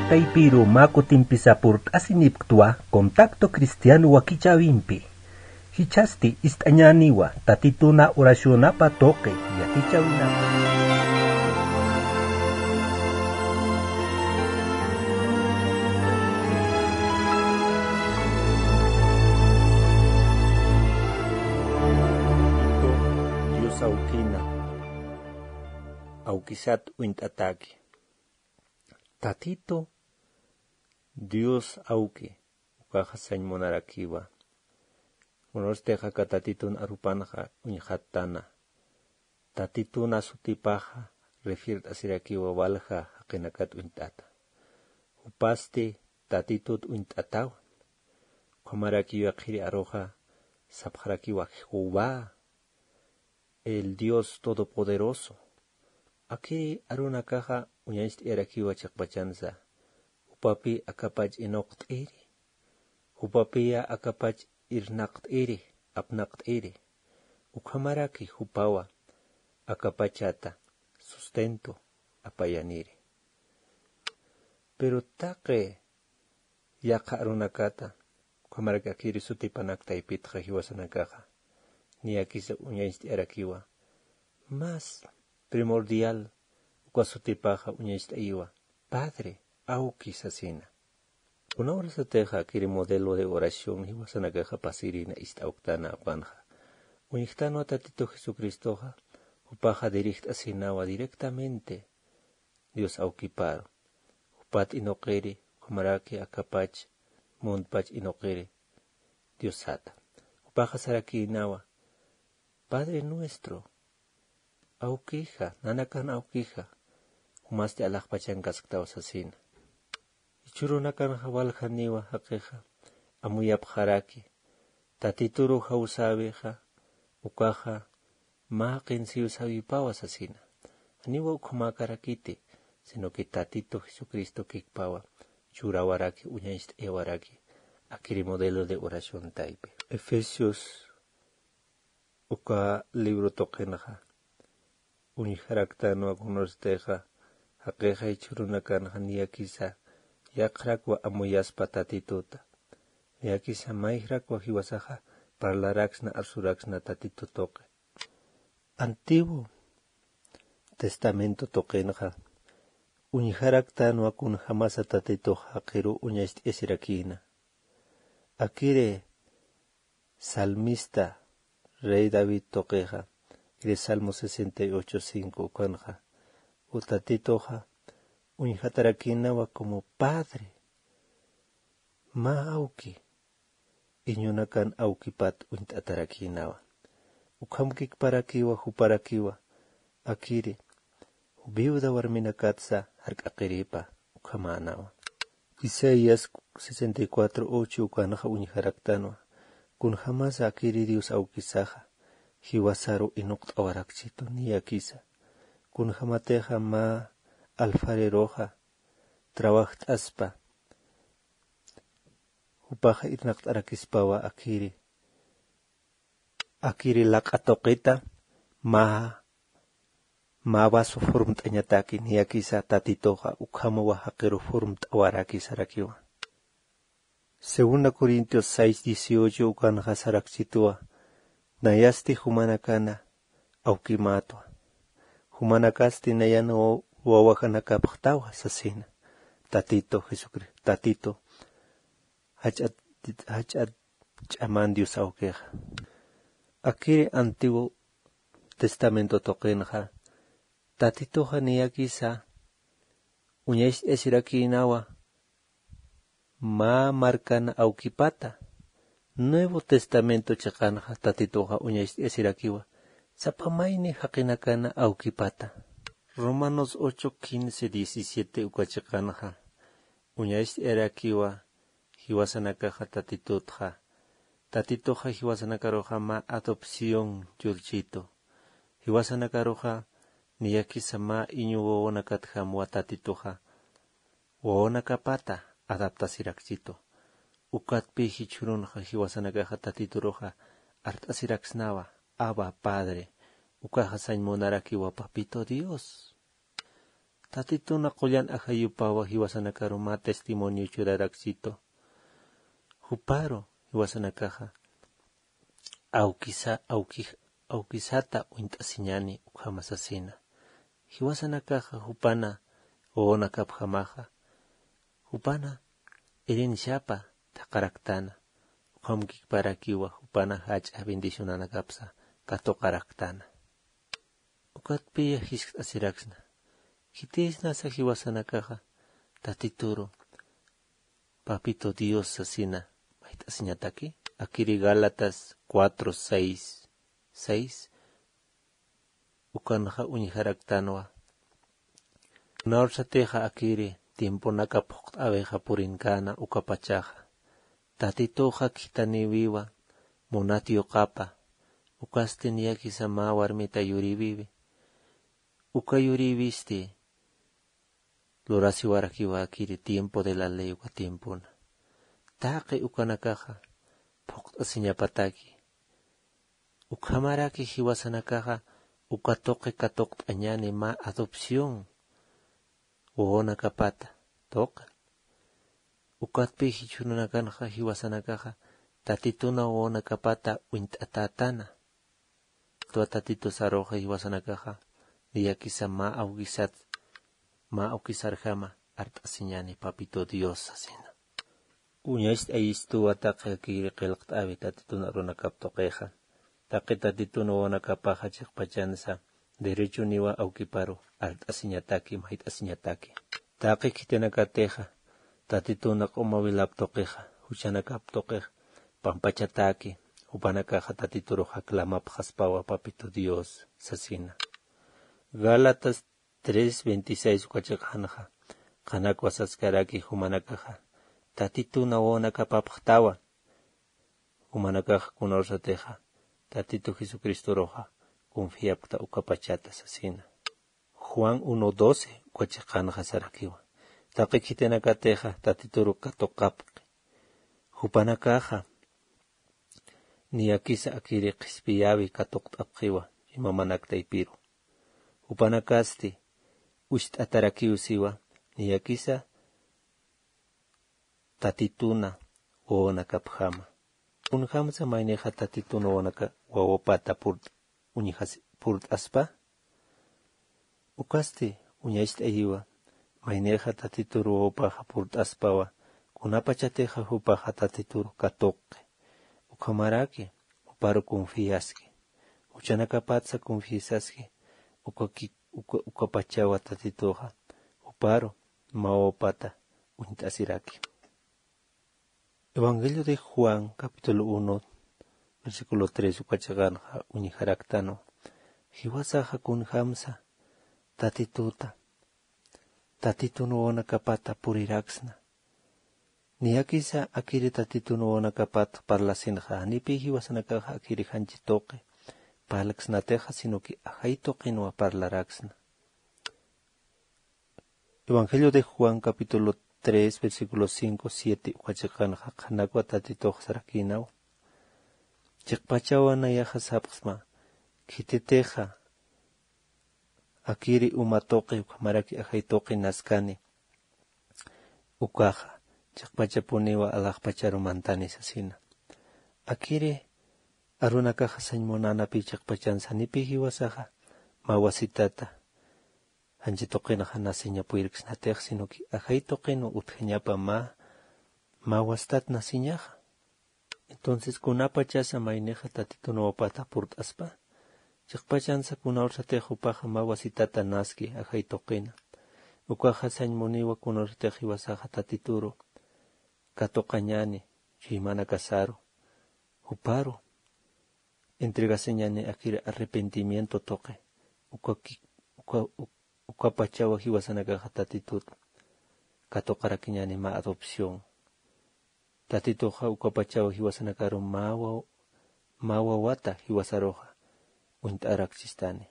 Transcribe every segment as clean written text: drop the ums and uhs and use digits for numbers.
Taypiru mako timpisapurt asiniptua contacto cristiano wakichawimpi. Hichasti istañaniwa tatituna oracionapa toque yakichawinapa. Dios aukina aukisat uintataki. Tatito Dios auki ukahasañ monarakiwa. Unosteja katatitun arupanaja uñhatana. Tatituna sutipaja refiert asirakiwa walja hakenakat uintata. Upasti tatitut uintataw. Komarakiwa kiri aroja sabjarakiwa Jehová, el Dios Todopoderoso. Aquí aruna caja uñaist erakiwa chakpachanza. Upapi akapach inokt iri. Upapia akapach irnakt iri, apnakt iri. Ukamaraki hupawa akapachata sustento apayaniri. Pero take yaka arunakata ukamaraki akiri sutipanakta ipitja hiwasanakaja. Ni akisa uñaist erakiwa. Más primordial ukwasutipaja uñaist iwa. Padre, auki sasina. Una hora se teja kiri modelo de oración y wasanagaja pasirina istauktana apanja. Unichtano tatito Jesucristoja, upaja diricht asinawa directamente. Dios aukiparo. Upat inokeri, kumaraki akapach, mundpach inokeri. Dios sata. Upaja saraki inawa. Padre nuestro. Aukija, nanakan aukija. Umaste alakpachankasktawa sasina. Ichurunakan hawalhaniwa hakeja, amuyap haraki, tatituru hausabeja, ukaja, maaqin siusabipawa sasina. Aniwa ukumakarakiti, sino que tatito Jesucristo kikpawa, churawaraki uñaist ewaraki, akiri modelo de oración taipe. Efesios, uka libro tokenaja, unijaraktanwa kunosteja, hakeja ichurunakan haniakisa, Yakrakwa amuyaspa tatituta. Yakisa maihrakwa hiwasaja parlaraxna arsuraxna tatito toque. Antiguo Testamento toquenja. Unijaraktanwa kun jamasa tatito hakiru uñaist esirakina. Akire salmista Rey David toqueja. Kire Salmo 68:5 kanja. Utatitoja. Unijatarakinawa como padre. Ma auki. Iñunakan aukipat uintatarakinawa. Ukamkik parakiwa huparakiwa. Akiri. Ubiuda warminakatsa harkakiripa. Ukamanawa. Isaías 64:8 ukanaja unijaraktanwa. Kun jamás akiri Dios aukisaja. Hiwasaro inukt awarakchito ni akisa. Kun jamateja ma alfareroja, trabajacht aspa, upaja irnakt arakispawa akiri. Akiri lakatoqita, ma vaso formt añataki ni akisa tatitoja, ukamawa hakiru formt awarakis arakiwa. Segunda Corintios 6:18 ukanaja sarakchitua, nayasti humanakana, aukimatwa. Humanakasti nayano wawajanakapachtawa sasina. Tatito Jesucristo. Tatito. Hachat chaman Dios auqueja. Akiri Antiguo Testamento toquenja. Tatito janiakisa. Uñais esiraquinawa. Ma marcana aukipata. Nuevo Testamento chakanja. Tatito ja uñais esirakiwa. Zapamaini hakinakana aukipata. Romanos 8:15-17 ukachakanaja. Uñaist erakiwa hiwasanakaja tatitutja. Tatitoja hiwasanakaroja ma adopción yulchito. Hiwasanakaroja niyakisa ma iñu wawonakatja mua tatitoja. Wawonakapata adaptasirakchito. Ukatpi hichurunja hiwasanakaja tatituroja artasiraksnawa. Abba Padre. Ukaja sañ monarakiwa papito Dios. tatituna qullan ajayupawa hiwasanakaru ma testimonio churaraksito huparo hiwasanakaja aukisata uint'asiñani ukhamasasina hiwasanakaja hupana oonakapjamaja hupana irinshapa taqaraktana ukamkikparakiwa hupana hach'a bendicionanakapsa katoqaraktana ukatpiya hisk'asiraksna kitisnasa hiwasanakaja tatituru Papito Dios sasina mait'asiñataki akiri Gálatas 4:6 ukanaja uñijaraktanwa naorsateja akiri tiemponaka phuqt'abeja purinkana ukapachaja tatitoja kitaniwiwa monatioqapa ukastin yaki sama warmita yuribibi ukayuribisti lorasiwarakiwa akiri tiempo de la ley uka tiempona taqi ukanakaja phuqt'asiñapataki ukhamaraki hiwasanakaja ukatoqi katoqt'añani ma adopción woonakapata toqa ukatpi hichunanakanja hiwasanakaja tatituna woonakapata uint'atatana tua tatito saroja hiwasanakaja niyakisa ma aukisarjama art'asiñani Papito Dios asina uñaist ayistu wataqi akiri qillqt'abi tatituna runakaptoqeja taqi tatituna woonakapaja chiqpachansa derecho niwa aukiparo art'asiñataki mait'asiñataki taqi kitinakateja tatituna q'umawilaptoqeja huchanakaptoqeja pampachataki upanakaja tatituru haklamapqaspawa Papito Dios sasina Gálatas 3:26 ukachiqhanaja qanakwa saskaraki humanakaja tatituna woonakapapqtawan humanakaja kunorsateja tatito Jesucristo roja confiapta ukapachata sasina Juan 1:12 ukachiqhanaja sarakiwa taqi kitinakateja tatituru katoqapqi hupanakaja niyakisa akiri qhispiyabi katoqt'apqiwa imamanakta upanakasti usht'atarakiusiwa niyakisa tatituna woonakapjama unhamsa mayneja tatituna woonaka wawapata purt'aspa ukasti uñayst'ayiwa mayneja tatituru wawapaja purt'aspawa kunapachateja hupaja tatituru katoqi ukhamaraki uparo confiaski uchanakapatsa confiesaski ukapachawa tatitoja uparo mawapata uint'asiraki Evangelio de Juan capítulo 1 versículo 3 ukachiqhanaja uñijaraktano hiwasaja kunhamsa tatituna woonakapata puriraksna niyakisa akiri tatituna woonakapata parlasinja nipi hiwasanakaja akiri hanchitoqi parlaksnateja sino que ajaytoqinwa parlaraksna Evangelio de Juan capítulo 3 versículo 5-7 ukachiqhanaja qanakwa tatitoqa sarakinawa chiqpachawanayaj sapqsma kititeja akiri umatoqi ukhamaraki ajaytoqi naskani ukaja chiqpachapuniwa alaqpacharumantani sasina akiri arunakaja sañmunanapi chiqpachansa nipi hiwasaja mawasitata hanchitoqinaja nasiñapuyriksnateja sino que ajaytoqinu utjañapa mawastat nasiñaja entonces kunapachasa mayneja tatituna wapata purt'aspa chiqpachansa kunaursateja upaja mawasitata naski ajaytoqina ukaja sañmuniwa kunaursateja hiwasaja tatituru katoqañani chiymana casaro uparo entregaseñani akiri arrepentimiento toqe ukapachawa hiwasanakaja tatituta katoqarakiñani ma adopción tatitoja ukapachawa hiwasanakaru mawawata hiwasaroja uint'araksistani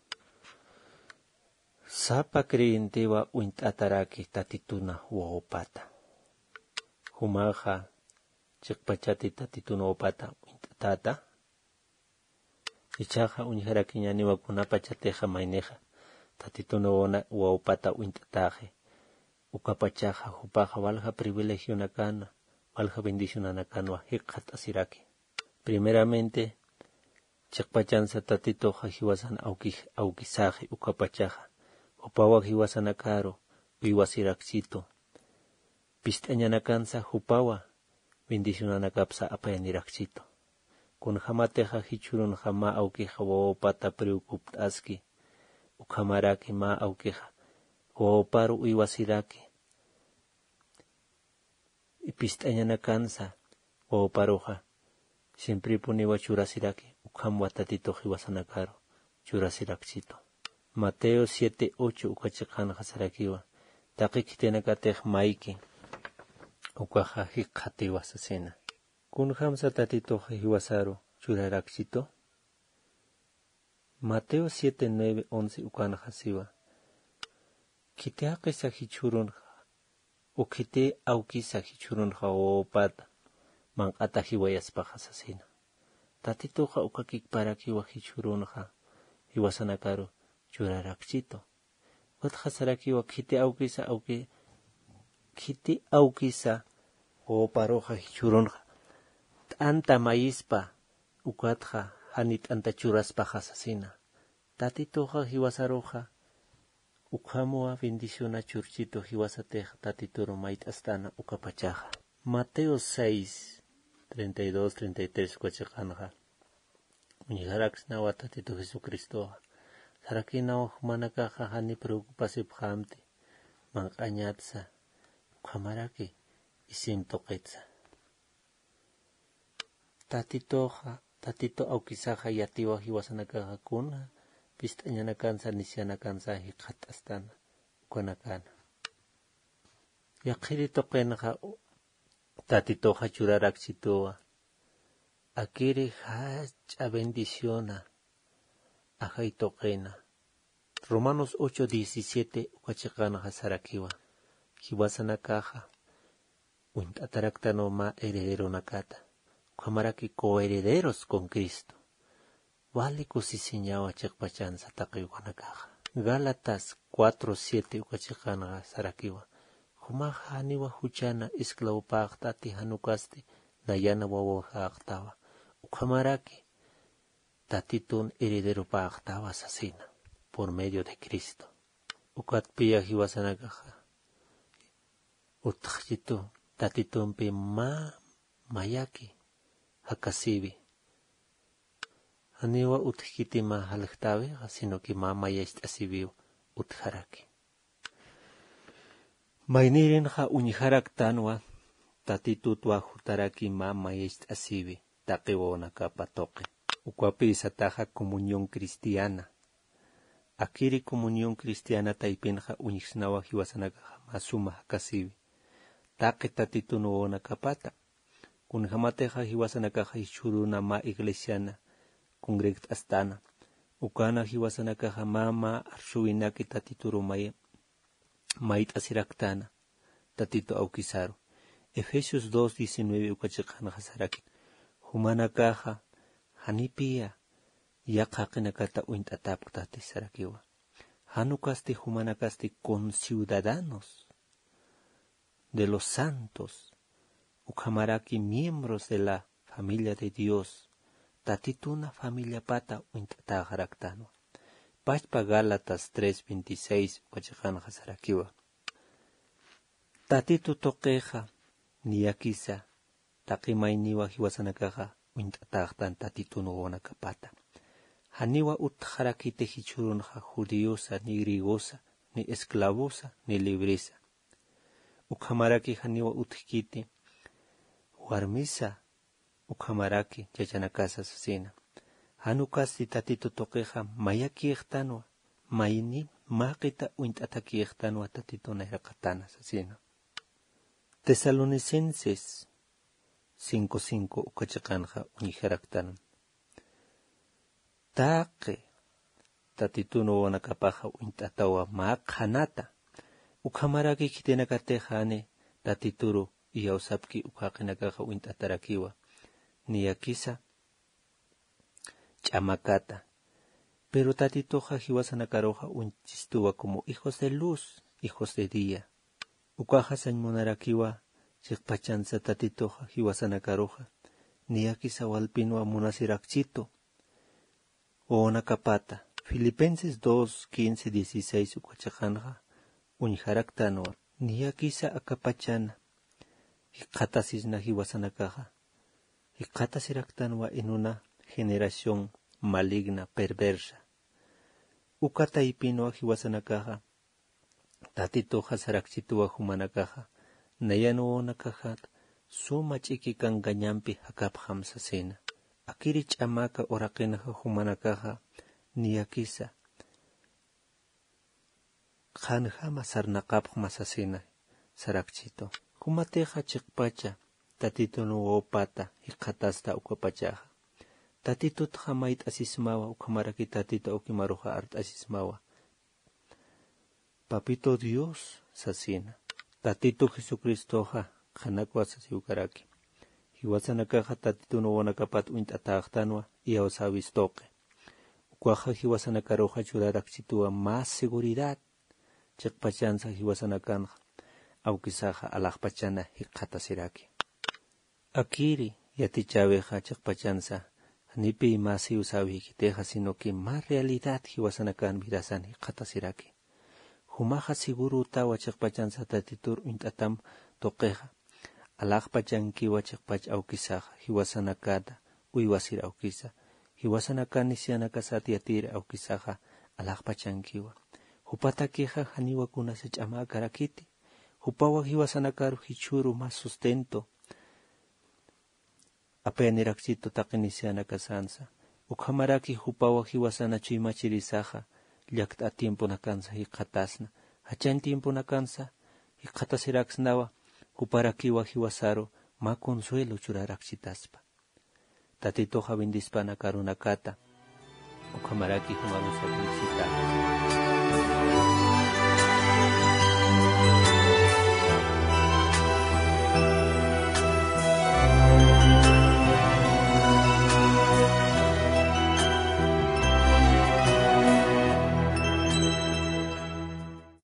sapa creyentiwa uint'ataraki tatituna wawapata humaja chiqpachati tatituna wawapata ichaja uñijarakiñaniwa kunapachateja mayneja tatitunuwana wawpata uintataje ukapachaja hupaja valja privilegio nakana valja bendición anakanwa hiqat asiraki. Primeramente chakpachansa tatitoja hiwasan aukisaje ukapachaja hupawa hiwasanakaro uiwasiraksito pistañanakansa hupawa bendición anakapsa apayanirakchito kun jamateja hichurun jama aukija wawapata preocuptaski ukamaraki ma aukija wawaparu uiwasiraki pistañanakansa wawaparuja siempre puniwa churasiraki ukamwa tatito hiwasanakaro churasirakchito. Mateo 7:8 ukachikana hasarakiwa taqi kitenakatej maiki ukaja hiqati wasasena kun hamsa tatito hiwasaro churarakchito. Mateo 7:9-11 ukana hasiwa kiteaqi sahichurun ukite auki sahichurun hawapata manqata hiwayaspa hasasena tatitoja ukakik parakiwa hichurunja hiwasanakaro churarakchito wat hasarakiwa kite aukisa o paroja hichurunja tanta maízpa ukatja hanit anta churaspa hasasina tatitoja hiwasaroja ukamua bendiciona churchito hiwasateja tatitoro mait astana ukapachaja. Mateo 6:32-33 ukachikanja uñijaraksnawa tatito Jesucristoja sarakinawa humanakaja hani preocupasi phamti manqañatsa ukamaraki isim toqetsa tatito aukisaja yatiwa hiwasanakaja kuna pistañanakansa nisyanakansa hiqat astana ukanakana yaqiri toqenaja tatitoja churarakchitowa akiri hacha bendiciona ajay toqena. Romanos 8:17 ukachikanaja sarakiwa hiwasanakaja uint'ataraktano ma heredero nakata ukamaraki coherederos con Cristo vale kusisiñawa chikpachansa taqiwanakaja. Gálatas 4:7 ukachikanaja sarakiwa humaja haniwa huchana esclavopaqtati hanukasti nayana wawajaqtawa ukamaraki tatitun heredero paqtawa sasina por medio de Cristo. Ukatpiya hiwasanakaja utqchito tatitunpi mayaki hakasibi haniwa utkiti ma halqtawiqa sino que mayasht'asibiw utjaraki maynirinja uñijaraktanwa tatitutwa hutaraki mayasht'asibi taqiwawanakapa toqi ukwapi isataja comunión cristiana akiri comunión cristiana taipinja uñixnawa hiwasanakaja masuma hakasibi taqi tatitunuwanakapata kun hamateja hiwasanakaja ichuruna ma iglesiana congregt astana ukana hiwasanakaja mama arshuinaki tatituru mait asiraktana tatito aukisaro Efesios 2:19 ukachikanaja saraki humanakaja hanipia yaqaqinakata uint'atapqtati sarakiwa hanukasti humanakasti conciudadanos de los santos ukamaraki miembros de la familia de Dios tatituna familia pata uint'atajaraktanwa pachpa Gálatas 3:26 ukachikanaja sarakiwa tatitu toqeja niyakisa taqimayniwa hiwasanakaja uint'atajtan tatitunuwanakapata haniwa utjarakite hichurunja judiosa ni griegosa ni esclavosa ni libresa ukamaraki haniwa utkiti warmisa ukamaraki chachanakasa sasina hanukasti tatito toqeja mayakiqtanwa mayni maqita uint'atakiqtanwa tatituna hirqatana sasina Tesalonicenses 5:5 ukachikanja uñijaraktan taqe tatitunuwanakapaja uint'atawa maqhanata ukamaraki kitenakatejane tatituru iyawsapki ukaqinakaja uint'atarakiwa niyakisa ch'amakata Pero tatitoja hiwasanakaroja unchistuwa como hijos de luz, hijos de día. Ukaja sañmonarakiwa chikpachansa tatitoja hiwasanakaroja niyakisa walpinwa munasirakchito. Oonakapata. Filipenses 2:15-16 ukachakanja uñharaktanwa niyakisa akapachana. Hikatasisna hiwasanakaja. Hikatasiraktanwa en una generación maligna, perversa. Ukataipinwa hiwasanakaja. Tatitoja sarakchituwa humanakaja. Nayanuonakaja suma chikikan gañampi hakaphamsasena. Akiri chamaka orakenaja humanakaja niyakisa. Khanjama sarnaqapmasasena sarakchito. Kumateja chikpacha tatito no opata hikatasta ukapachaja. Tatito tjamait asismawa ukamaraki tatito ukimaroja art asismawa. Papito Dios sasina. Tatito Jesucristoja kanakwa sasiukaraki. Hiwasanakaja tatito no wanakapat uintatagtanwa iaosavistoque. Ukwaja hiwasanakaroja churarakchitua más seguridad. Chikpachansa hiwasanakanja. Aukisaja alajpachana hikatasiraki. Akiri yatichaveja chikpachansa. Nipi más hiusavijiteja sino que más realidad hiwasanakan virasan hikatasiraki. Humaja seguro tawa chikpachansa tatitur uintatam toqueja. Alajpachankiwa chikpach aukisaja hiwasanakata uiwasir aukisa. Hiwasanakan nisianakasat yatir aukisaja alajpachankiwa. Hupatakeja haniwa kunase chama karakiti. Hupawa hiwasanakaru hichuru más sustento. Apeanirakchito takinisianakasansa. Ukhamaraki hupawa hiwasana chuimachirisaja. Llakta tiempo nakansa hikatasna. Hachan tiempo nakansa hikatasiraksnawa. Huparakiwa hiwasaro ma consuelo churarakchitaspa. Tatitoja bendispana karunakata. Ukhamaraki humarusa felicita.